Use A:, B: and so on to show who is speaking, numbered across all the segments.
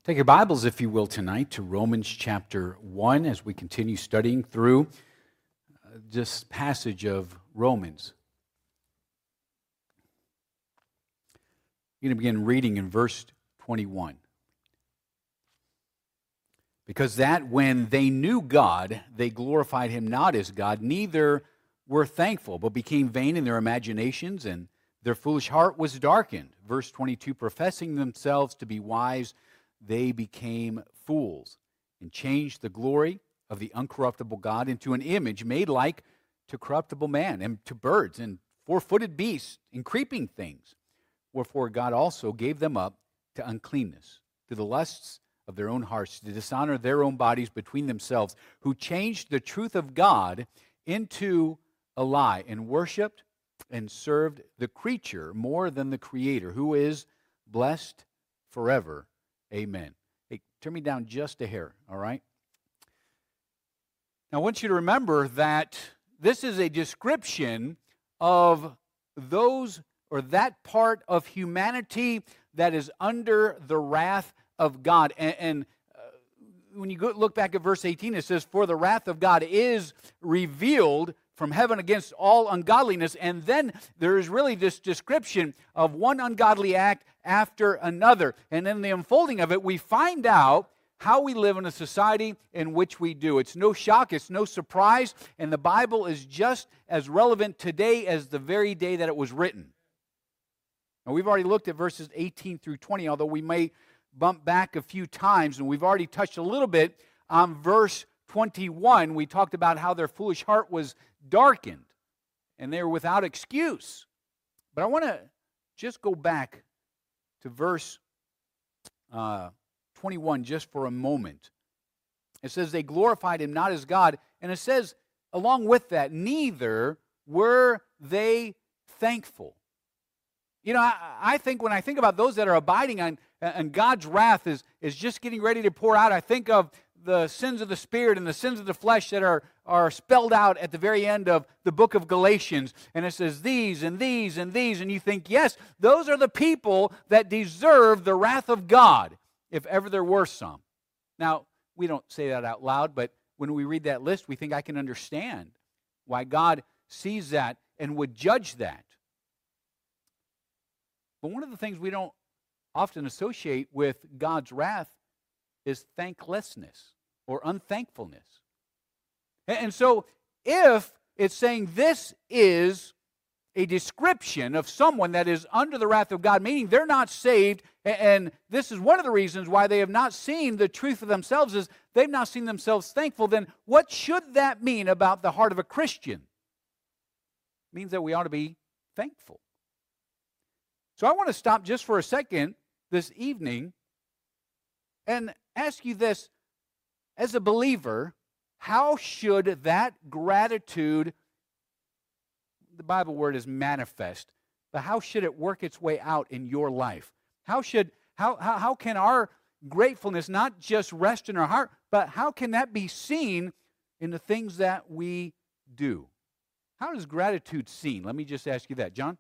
A: Take your Bibles, if you will, tonight to Romans chapter 1 as we continue studying through this passage of Romans. I'm going to begin reading in verse 21. Because that when they knew God, they glorified him not as God, neither were thankful, but became vain in their imaginations, and their foolish heart was darkened. Verse 22, professing themselves to be wise, they became fools and changed the glory of the uncorruptible God into an image made like to corruptible man and to birds and four-footed beasts and creeping things. Wherefore God also gave them up to uncleanness, to the lusts of their own hearts, to dishonor their own bodies between themselves, who changed the truth of God into a lie and worshiped and served the creature more than the Creator, who is blessed forever. Amen. Hey, turn me down just a hair, all right? Now, I want you to remember that this is a description of those or that part of humanity that is under the wrath of God. And when you look back at verse 18, it says, for the wrath of God is revealed from heaven against all ungodliness. And then there is really this description of one ungodly act after another. And in the unfolding of it, we find out how we live in a society in which we do. It's no shock, it's no surprise, and the Bible is just as relevant today as the very day that it was written. Now, we've already looked at verses 18 through 20, although we may bump back a few times, and we've already touched a little bit on verse 21. We talked about how their foolish heart was darkened, and they were without excuse. But I want to just go back to verse 21 just for a moment. It says, they glorified him not as God, and it says, along with that, neither were they thankful. You know, I think when I think about those that are abiding on God's wrath is just getting ready to pour out, I think of the sins of the Spirit and the sins of the flesh that are spelled out at the very end of the book of Galatians. And it says these and these and these. And you think, yes, those are the people that deserve the wrath of God, if ever there were some. Now, we don't say that out loud, but when we read that list, we think I can understand why God sees that and would judge that. But one of the things we don't often associate with God's wrath is thanklessness or unthankfulness. And so if it's saying this is a description of someone that is under the wrath of God, meaning they're not saved, and this is one of the reasons why they have not seen the truth of themselves, is they've not seen themselves thankful, then what should that mean about the heart of a Christian? It means that we ought to be thankful. So I want to stop just for a second this evening and ask you this. As a believer, how should that gratitude, the Bible word is manifest, but how should it work its way out in your life? How can our gratefulness not just rest in our heart, but how can that be seen in the things that we do? How is gratitude seen? Let me just ask you that. John?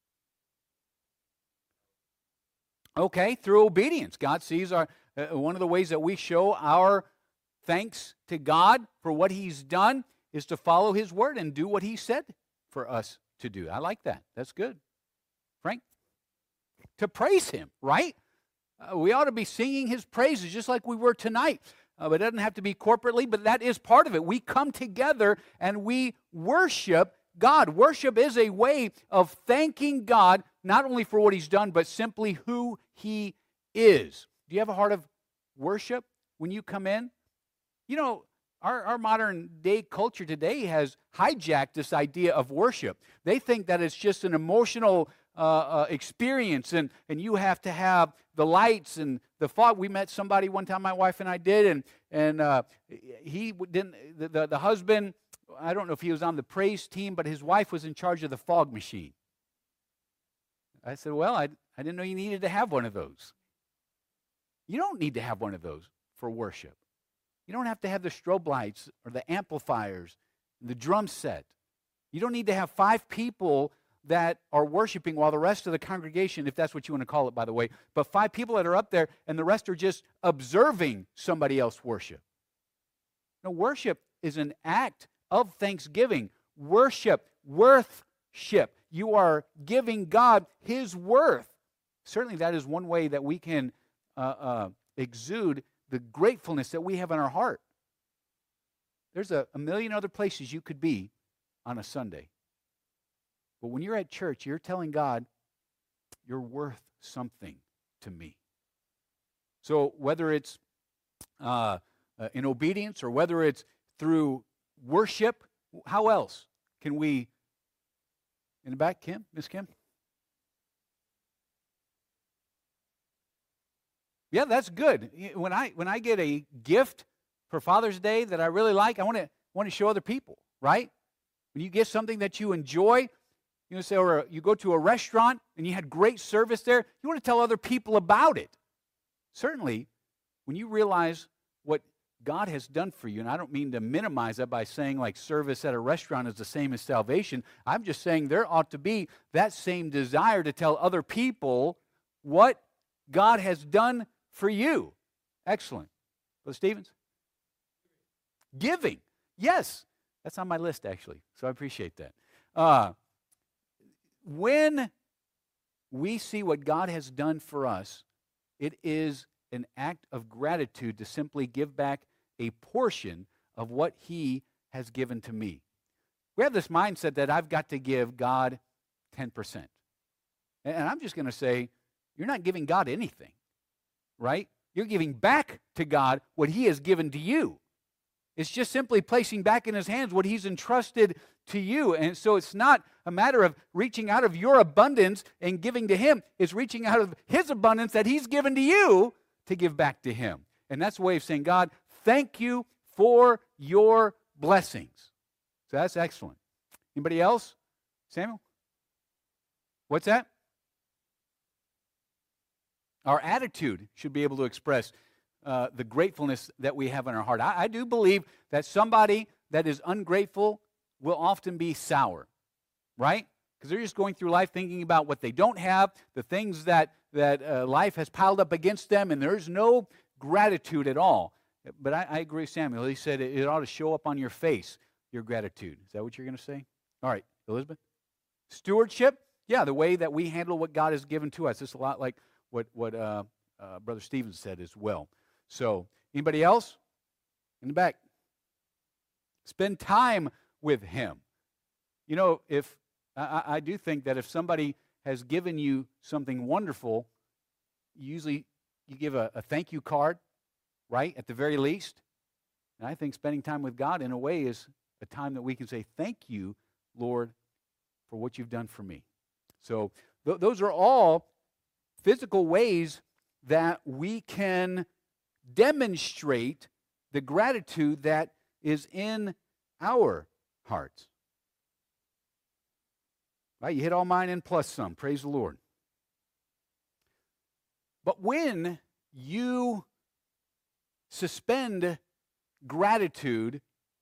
A: Okay, through obedience. God sees one of the ways that we show our thanks to God for what he's done is to follow his word and do what he said for us to do. I like that. That's good. Frank? To praise him, right? We ought to be singing his praises just like we were tonight. But it doesn't have to be corporately, but that is part of it. We come together and we worship God. Worship is a way of thanking God, not only for what he's done, but simply who he is. Do you have a heart of worship when you come in? You know, our modern day culture today has hijacked this idea of worship. They think that it's just an emotional experience, and you have to have the lights and the fog. We met somebody one time, my wife and I did, and he didn't. The husband, I don't know if he was on the praise team, but his wife was in charge of the fog machine. I said, well, I didn't know you needed to have one of those. You don't need to have one of those for worship. You don't have to have the strobe lights or the amplifiers, the drum set. You don't need to have 5 people that are worshiping while the rest of the congregation, if that's what you want to call it, by the way, but 5 people that are up there and the rest are just observing somebody else worship. No, worship is an act of thanksgiving. Worship, worthship. You are giving God His worth. Certainly that is one way that we can exude the gratefulness that we have in our heart. There's a million other places you could be on a Sunday. But when you're at church, you're telling God, you're worth something to me. So whether it's in obedience or whether it's through worship, how else can we, in the back, Kim, Miss Kim? Yeah, that's good. When I get a gift for Father's Day that I really like, I want to show other people, right? When you get something that you enjoy, you know, say, or you go to a restaurant and you had great service there, you want to tell other people about it. Certainly, when you realize what God has done for you, and I don't mean to minimize that by saying like service at a restaurant is the same as salvation. I'm just saying there ought to be that same desire to tell other people what God has done for you. Excellent. Brother Stevens? Giving. Yes. That's on my list, actually, so I appreciate that. When we see what God has done for us, it is an act of gratitude to simply give back a portion of what He has given to me. We have this mindset that I've got to give God 10%. And I'm just going to say, you're not giving God anything, right? You're giving back to God what He has given to you. It's just simply placing back in His hands what He's entrusted to you. And so it's not a matter of reaching out of your abundance and giving to Him. It's reaching out of His abundance that He's given to you to give back to Him. And that's a way of saying, God, thank you for your blessings. So that's excellent. Anybody else? Samuel? What's that? Our attitude should be able to express the gratefulness that we have in our heart. I do believe that somebody that is ungrateful will often be sour, right? Because they're just going through life thinking about what they don't have, the things that life has piled up against them, and there's no gratitude at all. But I agree with Samuel. He said it ought to show up on your face, your gratitude. Is that what you're going to say? All right, Elizabeth? Stewardship, yeah, the way that we handle what God has given to us. It's a lot like what Brother Stevens said as well. So, anybody else? In the back. Spend time with Him. You know, if I do think that if somebody has given you something wonderful, usually you give a thank you card, right, at the very least. And I think spending time with God in a way is a time that we can say, thank you, Lord, for what you've done for me. So those are all physical ways that we can demonstrate the gratitude that is in our hearts. Right? You hit all mine and plus some. Praise the Lord. But when you suspend gratitude,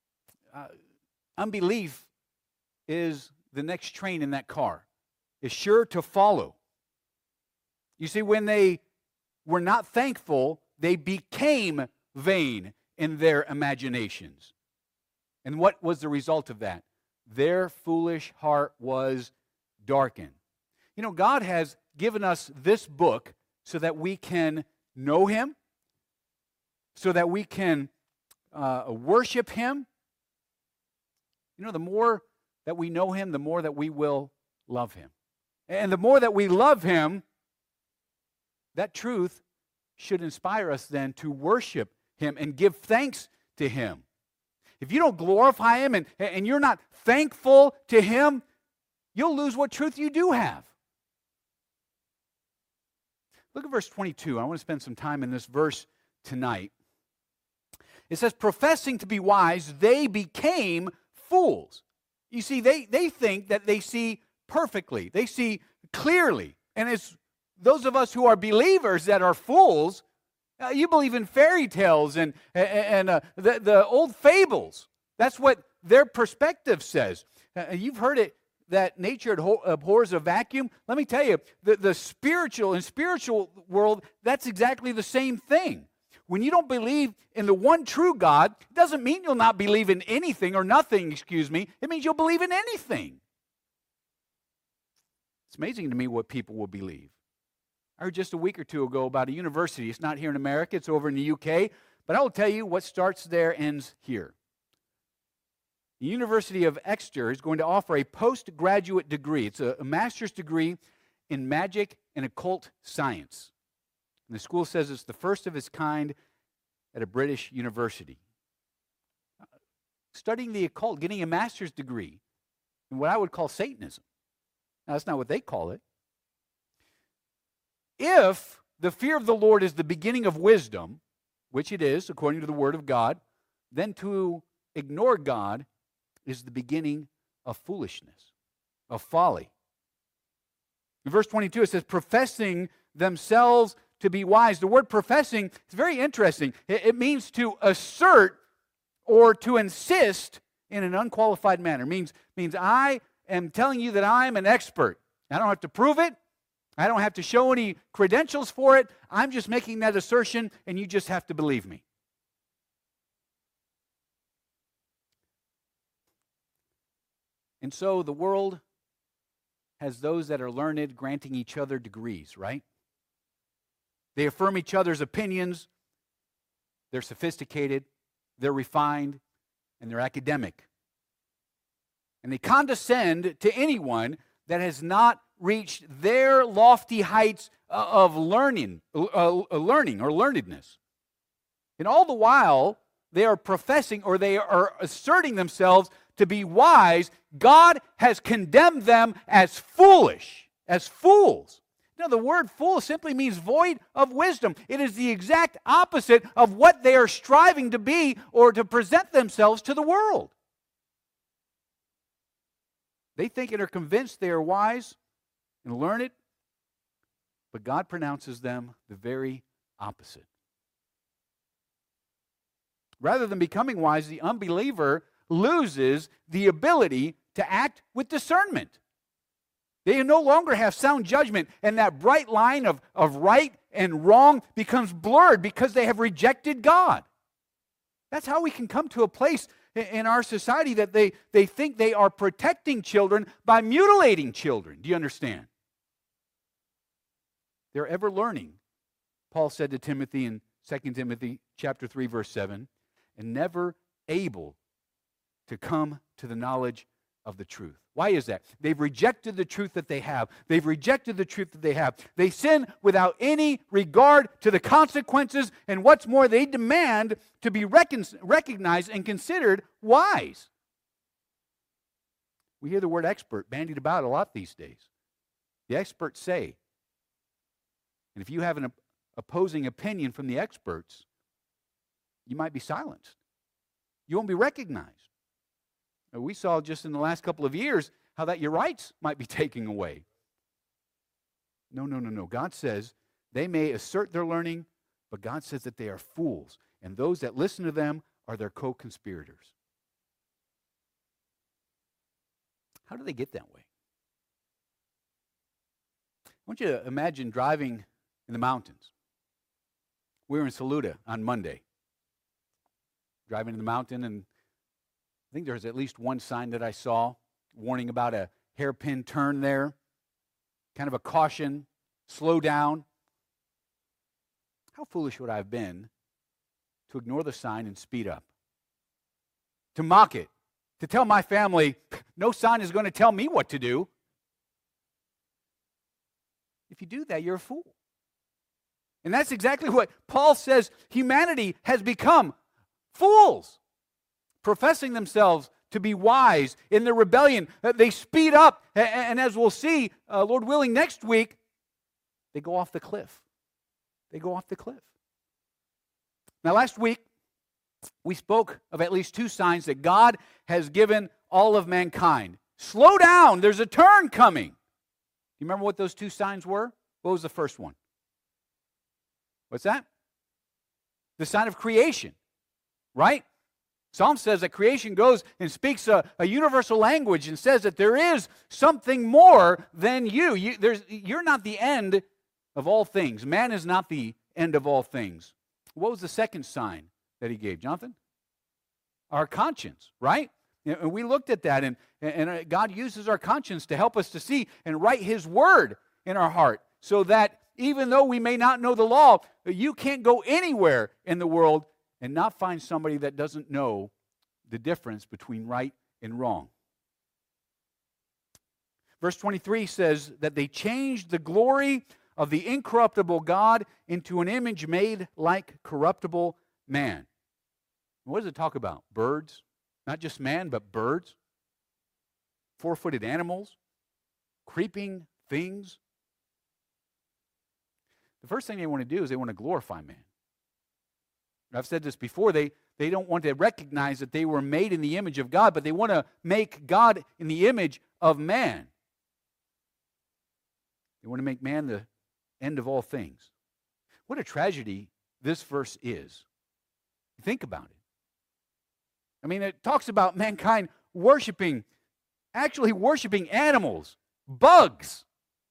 A: unbelief is the next train in that car. It's sure to follow. You see, when they were not thankful, they became vain in their imaginations. And what was the result of that? Their foolish heart was darkened. You know, God has given us this book so that we can know Him, so that we can worship Him. You know, the more that we know Him, the more that we will love Him. And the more that we love Him, that truth should inspire us then to worship Him and give thanks to Him. If you don't glorify Him and you're not thankful to Him, you'll lose what truth you do have. Look at verse 22. I want to spend some time in this verse tonight. It says, professing to be wise, they became fools. You see, they think that they see perfectly. They see clearly. And it's those of us who are believers that are fools. You believe in fairy tales and the old fables. That's what their perspective says. You've heard it that nature abhors a vacuum? Let me tell you, the spiritual world, that's exactly the same thing. When you don't believe in the one true God, it doesn't mean you'll not believe in anything or nothing, excuse me. It means you'll believe in anything. It's amazing to me what people will believe. I heard just a week or two ago about a university. It's not here in America, it's over in the UK. But I will tell you, what starts there ends here. The University of Exeter is going to offer a postgraduate degree. It's a master's degree in magic and occult science. And the school says it's the first of its kind at a British university. Studying the occult, getting a master's degree in what I would call Satanism. Now, that's not what they call it. If the fear of the Lord is the beginning of wisdom, which it is, according to the Word of God, then to ignore God is the beginning of foolishness, of folly. In verse 22, it says, professing themselves to be wise. The word professing is very interesting. It means to assert or to insist in an unqualified manner. It means I am telling you that I'm an expert. I don't have to prove it. I don't have to show any credentials for it. I'm just making that assertion, and you just have to believe me. And so the world has those that are learned granting each other degrees, right? They affirm each other's opinions. They're sophisticated, they're refined, and they're academic. And they condescend to anyone that has not reached their lofty heights of learning or learnedness. And all the while, they are professing or they are asserting themselves to be wise. God has condemned them as foolish, as fools. Now, the word fool simply means void of wisdom. It is the exact opposite of what they are striving to be or to present themselves to the world. They think and are convinced they are wise and learned, but God pronounces them the very opposite. Rather than becoming wise, the unbeliever loses the ability to act with discernment. They no longer have sound judgment, and that bright line of right and wrong becomes blurred because they have rejected God. That's how we can come to a place in our society that they think they are protecting children by mutilating children. Do you understand? They're ever learning. Paul said to Timothy in 2 Timothy chapter 3, verse 7, and never able to come to the knowledge of the truth. Why is that? They've rejected the truth that they have. They've rejected the truth that they have. They sin without any regard to the consequences, and what's more, they demand to be recognized and considered wise. We hear the word expert bandied about a lot these days. The experts say, and if you have an opposing opinion from the experts, you might be silenced. You won't be recognized. We saw just in the last couple of years how that your rights might be taken away. No. God says they may assert their learning, but God says that they are fools, and those that listen to them are their co-conspirators. How do they get that way? I want you to imagine driving in the mountains. We were in Saluda on Monday, driving in the mountain, and I think there's at least one sign that I saw warning about a hairpin turn there, kind of a caution, slow down. How foolish would I have been to ignore the sign and speed up? To mock it, to tell my family, no sign is going to tell me what to do. If you do that, you're a fool. And that's exactly what Paul says humanity has become, fools. Professing themselves to be wise in their rebellion. They speed up, and as we'll see, Lord willing, next week, they go off the cliff. They go off the cliff. Now, last week, we spoke of at least two signs that God has given all of mankind. Slow down, there's a turn coming. Do you remember what those two signs were? What was the first one? What's that? The sign of creation, right? Psalm says that creation goes and speaks a universal language and says that there is something more than you. You're not the end of all things. Man is not the end of all things. What was the second sign that he gave, Jonathan? Our conscience, right? And we looked at that, and God uses our conscience to help us to see and write his word in our heart so that even though we may not know the law, you can't go anywhere in the world and not find somebody that doesn't know the difference between right and wrong. Verse 23 says that they changed the glory of the incorruptible God into an image made like corruptible man. What does it talk about? Birds? Not just man, but birds? Four-footed animals? Creeping things? The first thing they want to do is they want to glorify man. I've said this before, they don't want to recognize that they were made in the image of God, but they want to make God in the image of man. They want to make man the end of all things. What a tragedy this verse is. Think about it. I mean, it talks about mankind actually worshiping animals, bugs.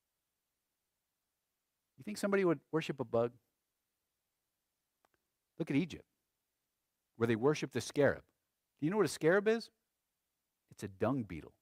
A: You think somebody would worship a bug? Look at Egypt, where they worship the scarab. Do you know what a scarab is? It's a dung beetle.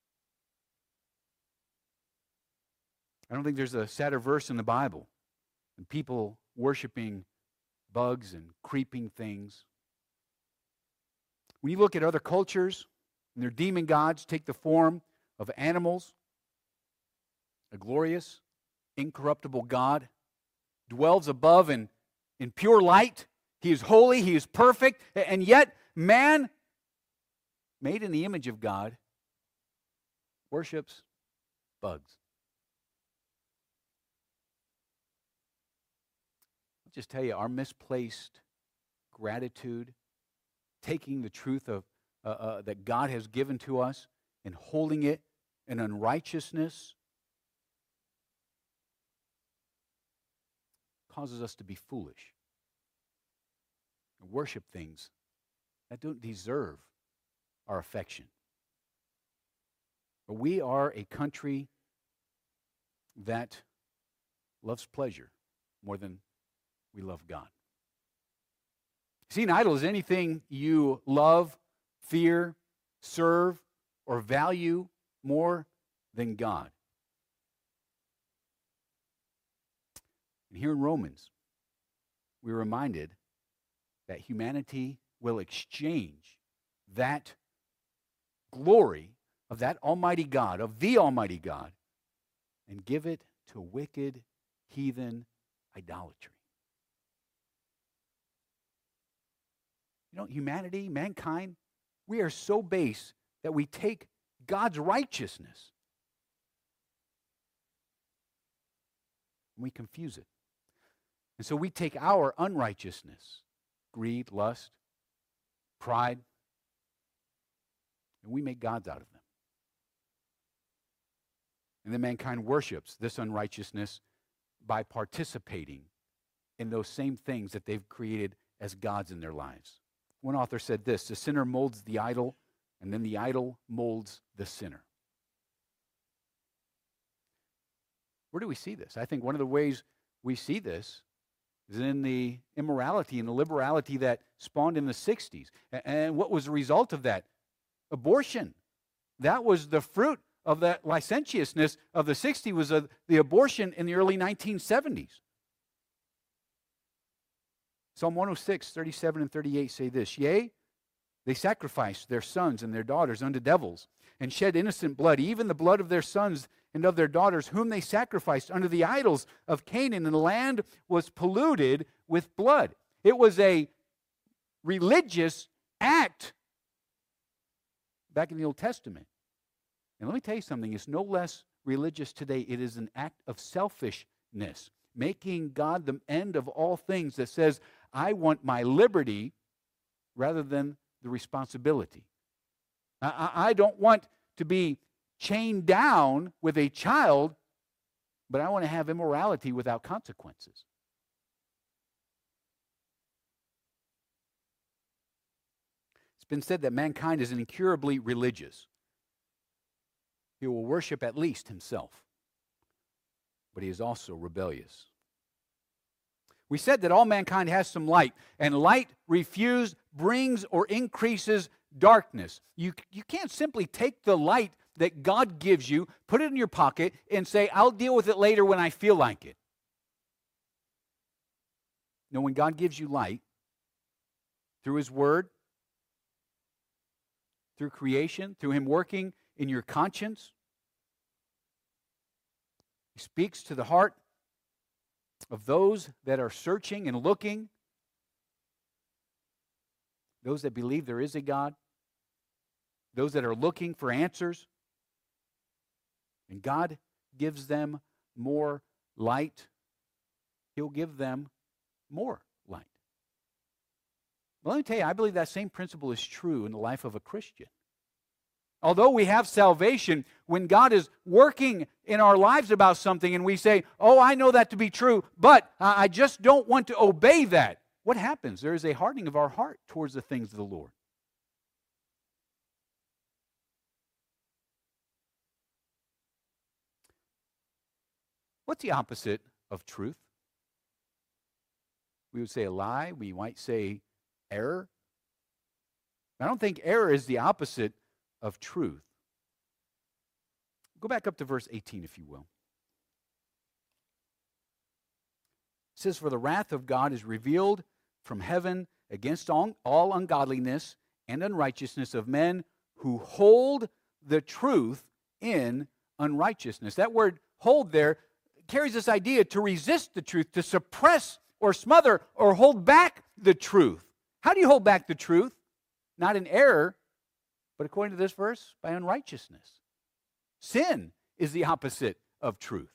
A: I don't think there's a sadder verse in the Bible than people worshiping bugs and creeping things. When you look at other cultures, and their demon gods take the form of animals, a glorious, incorruptible God dwells above in pure light. He is holy, he is perfect, and yet man, made in the image of God, worships bugs. I'll just tell you, our misplaced gratitude, taking the truth of that God has given to us and holding it in unrighteousness, causes us to be foolish and worship things that don't deserve our affection. But we are a country that loves pleasure more than we love God. See, an idol is anything you love, fear, serve, or value more than God. And here in Romans, we're reminded that humanity will exchange that glory of that Almighty God, of the Almighty God, and give it to wicked, heathen idolatry. You know, humanity, mankind, we are so base that we take God's righteousness and we confuse it. And so we take our unrighteousness, greed, lust, pride, and we make gods out of them. And then mankind worships this unrighteousness by participating in those same things that they've created as gods in their lives. One author said this: the sinner molds the idol, and then the idol molds the sinner. Where do we see this? I think one of the ways we see this is in the immorality and the liberality that spawned in the 60s. And what was the result of that? Abortion. That was the fruit of that licentiousness of the 60s, was the abortion in the early 1970s. Psalm 106, 37 and 38 say this: yea, they sacrificed their sons and their daughters unto devils, and shed innocent blood, even the blood of their sons and of their daughters, whom they sacrificed unto the idols of Canaan, and the land was polluted with blood. It was a religious act back in the Old Testament. And let me tell you something, it's no less religious today. It is an act of selfishness, making God the end of all things, that says, I want my liberty rather than the responsibility. I don't want to be chained down with a child, but I want to have immorality without consequences. It's been said that mankind is incurably religious. He will worship at least himself, but he is also rebellious. We said that all mankind has some light, and light refused brings or increases darkness. You can't simply take the light that God gives you, put it in your pocket, and say, I'll deal with it later when I feel like it. No, when God gives you light, through His Word, through creation, through Him working in your conscience, He speaks to the heart of those that are searching and looking, those that believe there is a God, those that are looking for answers. And God gives them more light. He'll give them more light. But let me tell you, I believe that same principle is true in the life of a Christian. Although we have salvation, when God is working in our lives about something and we say, oh, I know that to be true, but I just don't want to obey that, what happens? There is a hardening of our heart towards the things of the Lord. What's the opposite of truth? We would say a lie. We might say error. I don't think error is the opposite of truth. Go back up to verse 18, if you will. It says, for the wrath of God is revealed from heaven against all ungodliness and unrighteousness of men who hold the truth in unrighteousness. That word hold there carries this idea to resist the truth, to suppress or smother or hold back the truth. How do you hold back the truth? Not in error, but according to this verse, by unrighteousness. Sin is the opposite of truth.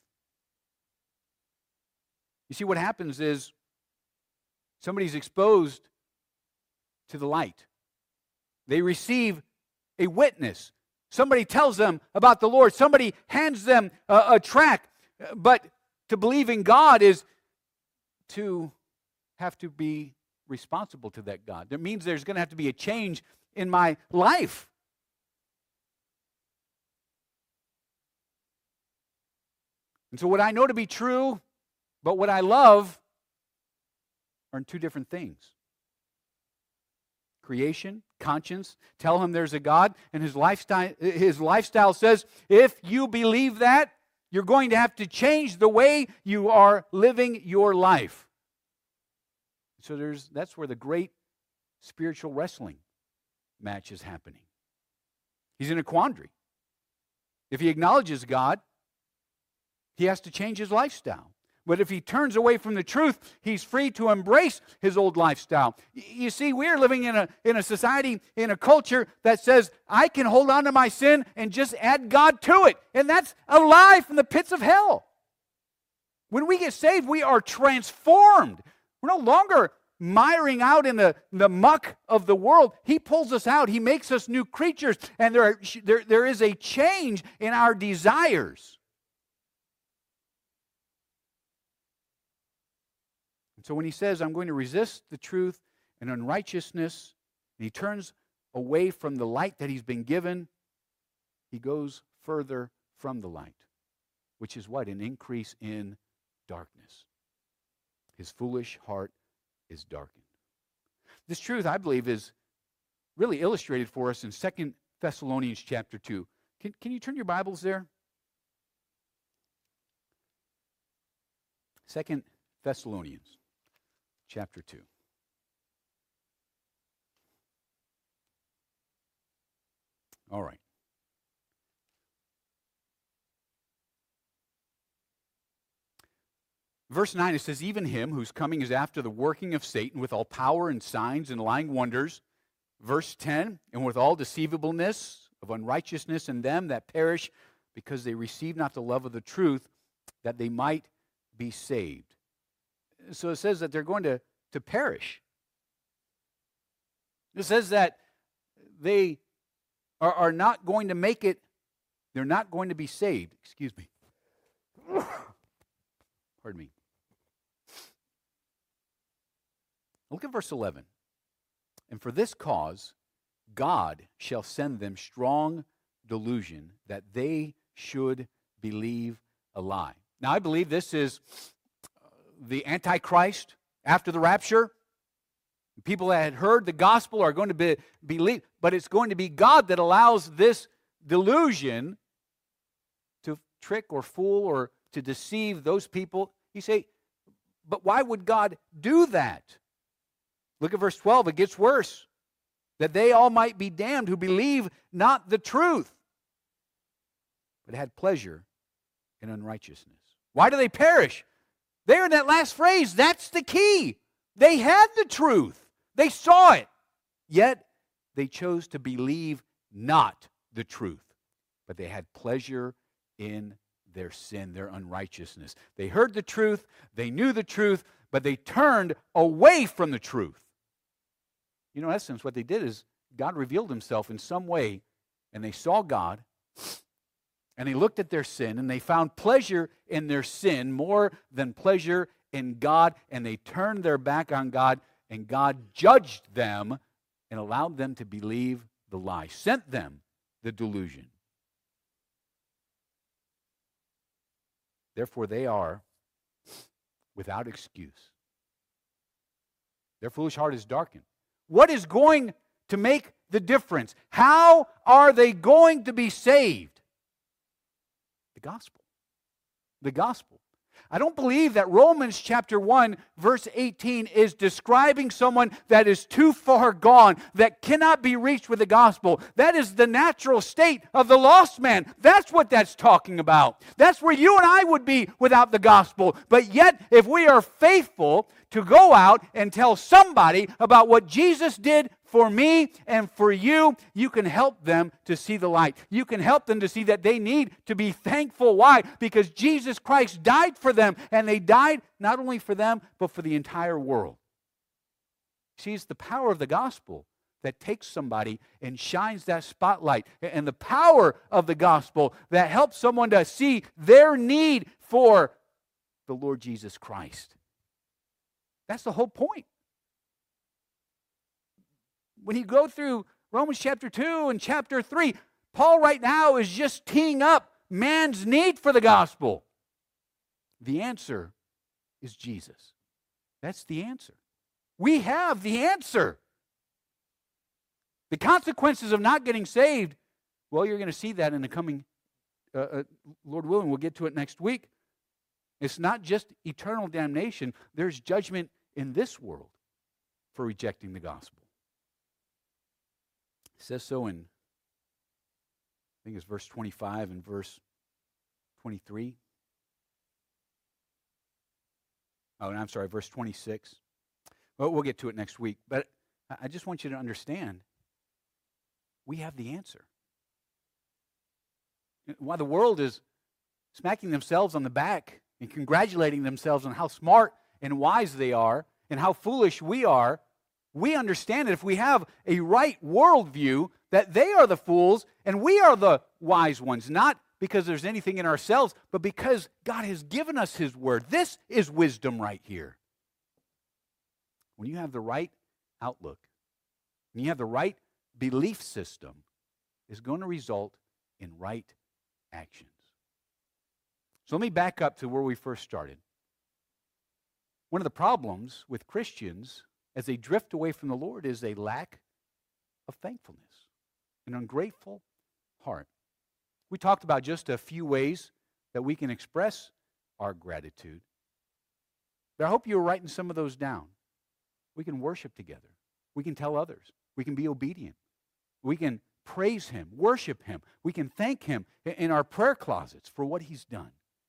A: You see, what happens is somebody's exposed to the light. They receive a witness. Somebody tells them about the Lord. Somebody hands them a tract. But to believe in God is to have to be responsible to that God. That means there's going to have to be a change in my life. And so what I know to be true, but what I love, are two different things. Creation, conscience, tell him there's a God, and his lifestyle says, if you believe that, you're going to have to change the way you are living your life. So that's where the great spiritual wrestling match is happening. He's in a quandary. If he acknowledges God, he has to change his lifestyle. But if he turns away from the truth, he's free to embrace his old lifestyle. You see, we're living in a society, in a culture that says, I can hold on to my sin and just add God to it. And that's a lie from the pits of hell. When we get saved, we are transformed. We're no longer miring out in the muck of the world. He pulls us out. He makes us new creatures. And there is a change in our desires. So when he says, I'm going to resist the truth and unrighteousness, and he turns away from the light that he's been given, he goes further from the light, which is what? An increase in darkness. His foolish heart is darkened. This truth, I believe, is really illustrated for us in 2 Thessalonians chapter 2. Can you turn your Bibles there? 2 Thessalonians chapter 2. All right. Verse 9, it says, even him whose coming is after the working of Satan with all power and signs and lying wonders. Verse 10, and with all deceivableness of unrighteousness in them that perish, because they receive not the love of the truth, that they might be saved. So it says that they're going to perish. It says that they are not going to make it, they're not going to be saved. Excuse me. Pardon me. Look at verse 11. And for this cause, God shall send them strong delusion that they should believe a lie. Now, I believe this is the Antichrist after the rapture. People that had heard the gospel are going to believe, but it's going to be God that allows this delusion to trick or fool or to deceive those people. You say, but why would God do that? Look at verse 12. It gets worse. That they all might be damned who believe not the truth, but had pleasure in unrighteousness. Why do they perish? There in that last phrase, that's the key. They had the truth. They saw it. Yet they chose to believe not the truth, but they had pleasure in their sin, their unrighteousness. They heard the truth, they knew the truth, but they turned away from the truth. You know, in essence, what they did is God revealed himself in some way, and they saw God, and they looked at their sin, and they found pleasure in their sin more than pleasure in God, and they turned their back on God, and God judged them and allowed them to believe the lie, sent them the delusion. Therefore, they are without excuse. Their foolish heart is darkened. What is going to make the difference? How are they going to be saved? The gospel. The gospel. I don't believe that Romans chapter 1, verse 18 is describing someone that is too far gone, that cannot be reached with the gospel. That is the natural state of the lost man. That's what that's talking about. That's where you and I would be without the gospel. But yet, if we are faithful to go out and tell somebody about what Jesus did for me and for you, you can help them to see the light. You can help them to see that they need to be thankful. Why? Because Jesus Christ died for them, and they died not only for them, but for the entire world. See, it's the power of the gospel that takes somebody and shines that spotlight, and the power of the gospel that helps someone to see their need for the Lord Jesus Christ. That's the whole point. When you go through Romans chapter 2 and chapter 3, Paul right now is just teeing up man's need for the gospel. The answer is Jesus. That's the answer. We have the answer. The consequences of not getting saved, well, you're going to see that in the coming, Lord willing, we'll get to it next week. It's not just eternal damnation. There's judgment in this world for rejecting the gospel. It says so in, I think it's verse 25 and verse 23. Oh, and I'm sorry, verse 26. Well, we'll get to it next week. But I just want you to understand, we have the answer. While the world is smacking themselves on the back and congratulating themselves on how smart and wise they are and how foolish we are, we understand that if we have a right worldview, that they are the fools and we are the wise ones, not because there's anything in ourselves, but because God has given us his word. This is wisdom right here. When you have the right outlook, when you have the right belief system, it's going to result in right actions. So let me back up to where we first started. One of the problems with Christians as they drift away from the Lord is a lack of thankfulness, an ungrateful heart. We talked about just a few ways that we can express our gratitude. But I hope you were writing some of those down. We can worship together. We can tell others. We can be obedient. We can praise him, worship him. We can thank him in our prayer closets for what he's done.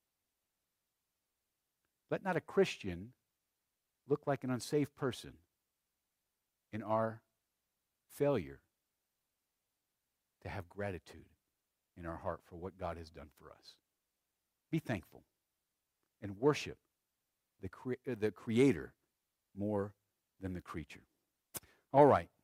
A: Let not a Christian look like an unsaved person in our failure to have gratitude in our heart for what God has done for us. Be thankful and worship the Creator more than the creature. All right.